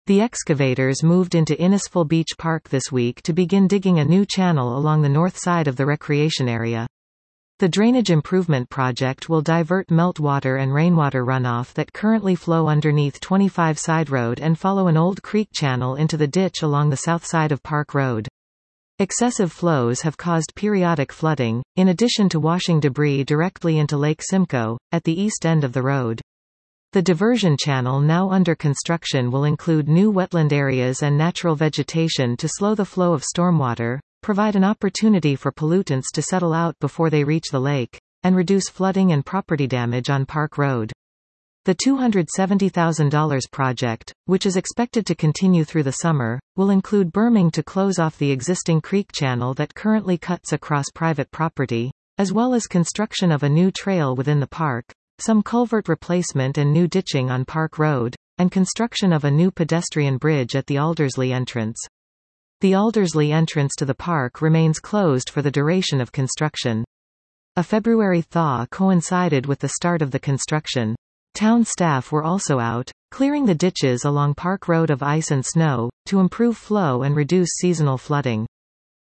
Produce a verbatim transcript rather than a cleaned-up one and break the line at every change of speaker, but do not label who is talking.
The excavators moved into Innisfil Beach Park this week to begin digging a new channel along the north side of the recreation area. The drainage improvement project will divert meltwater and rainwater runoff that currently flow underneath twenty-five Side Road and follow an old creek channel into the ditch along the south side of Park Road. Excessive flows have caused periodic flooding, in addition to washing debris directly into Lake Simcoe, at the east end of the road. The diversion channel now under construction will include new wetland areas and natural vegetation to slow the flow of stormwater, provide an opportunity for pollutants to settle out before they reach the lake, and reduce flooding and property damage on Park Road. The two hundred seventy thousand dollars project, which is expected to continue through the summer, will include berming to close off the existing creek channel that currently cuts across private property, as well as construction of a new trail within the park, some culvert replacement and new ditching on Park Road, and construction of a new pedestrian bridge at the Aldersley entrance. The Aldersley entrance to the park remains closed for the duration of construction. A February thaw coincided with the start of the construction. Town staff were also out, clearing the ditches along Park Road of ice and snow, to improve flow and reduce seasonal flooding.